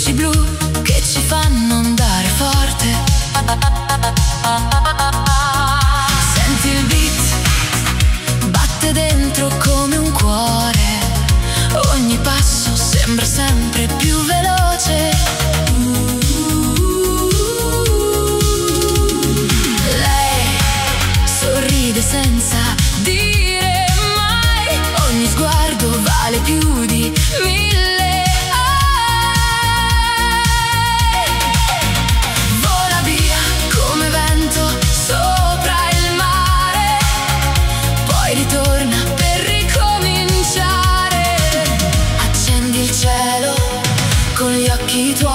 luci blu che ci fanno andare forte. Senti il beat, batte dentro come un cuore. Ogni passo sembra sempre più veloce. Lei sorride senza dire mai. Ogni sguardo vale più di 1000. Vola via come vento sopra il mare, poi ritorna per ricominciare. Accendi il cielo con gli occhi tuoi.